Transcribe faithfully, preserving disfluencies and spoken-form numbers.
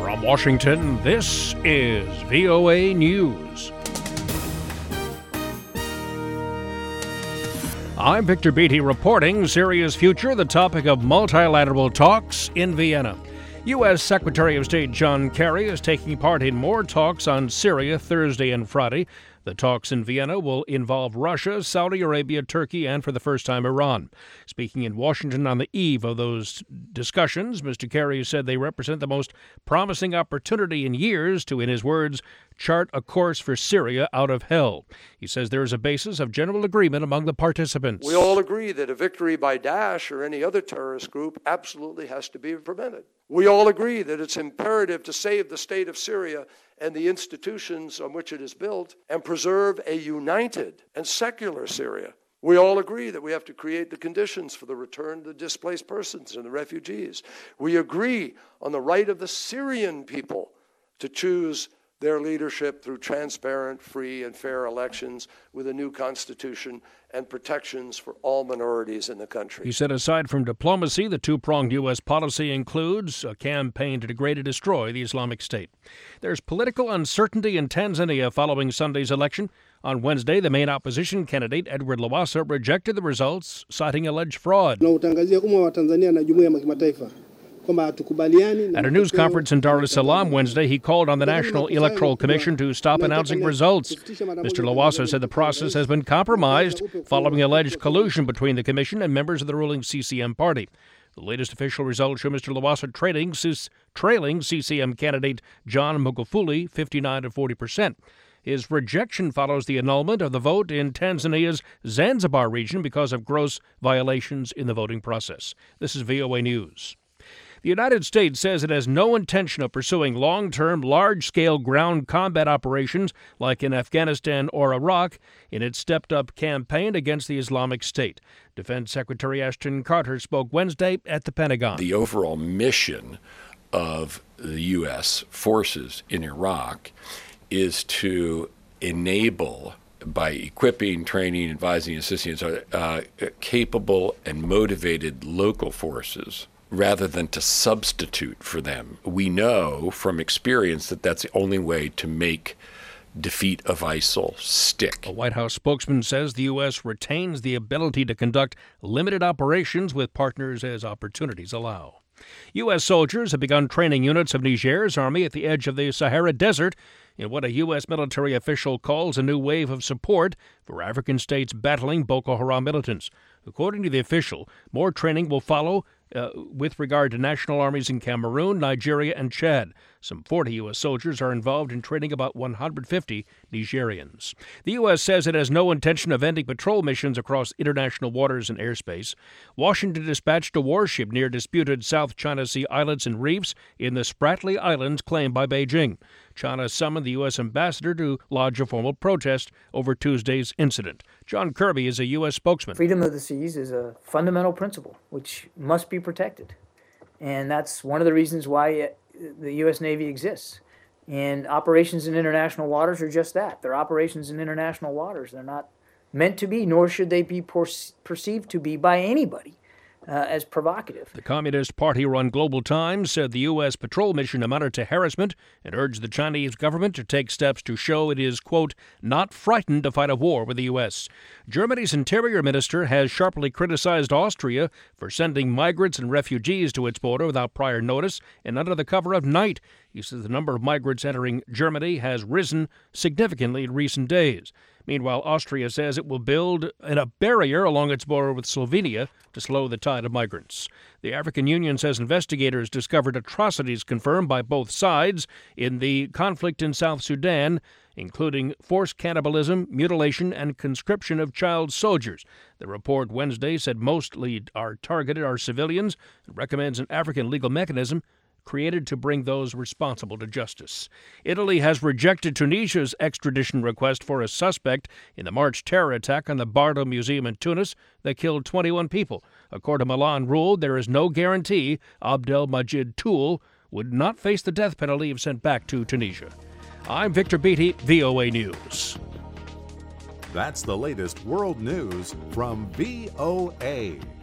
From Washington, this is V O A News. I'm Victor Beatty reporting Syria's future, the topic of multilateral talks in Vienna. U S. Secretary of State John Kerry is taking part in more talks on Syria Thursday and Friday. The talks in Vienna will involve Russia, Saudi Arabia, Turkey, and for the first time, Iran. Speaking in Washington on the eve of those discussions, Mister Kerry said they represent the most promising opportunity in years to, in his words, chart a course for Syria out of hell. He says there is a basis of general agreement among the participants. We all agree that a victory by Daesh or any other terrorist group absolutely has to be prevented. We all agree that it's imperative to save the state of Syria and the institutions on which it is built and preserve a united and secular Syria. We all agree that we have to create the conditions for the return of the displaced persons and the refugees. We agree on the right of the Syrian people to choose their leadership through transparent, free, and fair elections with a new constitution and protections for all minorities in the country. He said aside from diplomacy, the two-pronged U S policy includes a campaign to degrade and destroy the Islamic State. There's political uncertainty in Tanzania following Sunday's election. On Wednesday, the main opposition candidate, Edward Lowassa, rejected the results, citing alleged fraud. At a news conference in Dar es Salaam Wednesday, he called on the National Electoral Commission to stop announcing results. Mister Lowassa said the process has been compromised following alleged collusion between the commission and members of the ruling C C M party. The latest official results show Mister Lowassa trailing, trailing C C M candidate John Magufuli fifty-nine to forty percent. His rejection follows the annulment of the vote in Tanzania's Zanzibar region because of gross violations in the voting process. This is V O A News. The United States says it has no intention of pursuing long-term, large-scale ground combat operations like in Afghanistan or Iraq in its stepped-up campaign against the Islamic State. Defense Secretary Ashton Carter spoke Wednesday at the Pentagon. The overall mission of the U S forces in Iraq is to enable, by equipping, training, advising, assisting, uh, capable and motivated local forces rather than to substitute for them. We know from experience that that's the only way to make defeat of ISIL stick. A White House spokesman says the U S retains the ability to conduct limited operations with partners as opportunities allow. U S soldiers have begun training units of Niger's army at the edge of the Sahara Desert in what a U S military official calls a new wave of support for African states battling Boko Haram militants. According to the official, more training will follow uh, with regard to national armies in Cameroon, Nigeria, and Chad. Some forty U S soldiers are involved in training about one hundred fifty Nigerians. The U S says it has no intention of ending patrol missions across international waters and airspace. Washington dispatched a warship near disputed South China Sea islets and reefs in the Spratly Islands claimed by Beijing. China summoned the U S ambassador to lodge a formal protest over Tuesday's incident. John Kirby is a U S spokesman. Freedom of the seas is a fundamental principle which must be protected. And that's one of the reasons why the U S Navy exists. And operations in international waters are just that. They're operations in international waters. They're not meant to be, nor should they be perceived to be by anybody Uh, as provocative. The Communist Party-run Global Times said the U S patrol mission amounted to harassment and urged the Chinese government to take steps to show it is, quote, not frightened to fight a war with the U S. Germany's interior minister has sharply criticized Austria for sending migrants and refugees to its border without prior notice and under the cover of night. He says the number of migrants entering Germany has risen significantly in recent days. Meanwhile, Austria says it will build a barrier along its border with Slovenia to slow the tide of migrants. The African Union says investigators discovered atrocities confirmed by both sides in the conflict in South Sudan, including forced cannibalism, mutilation, and conscription of child soldiers. The report Wednesday said mostly are targeted are civilians and recommends an African legal mechanism created to bring those responsible to justice. Italy has rejected Tunisia's extradition request for a suspect in the March terror attack on the Bardo Museum in Tunis that killed twenty-one people. A court of Milan ruled there is no guarantee Abdelmajid Tool would not face the death penalty if sent back to Tunisia. I'm Victor Beatty, V O A News. That's the latest world news from V O A.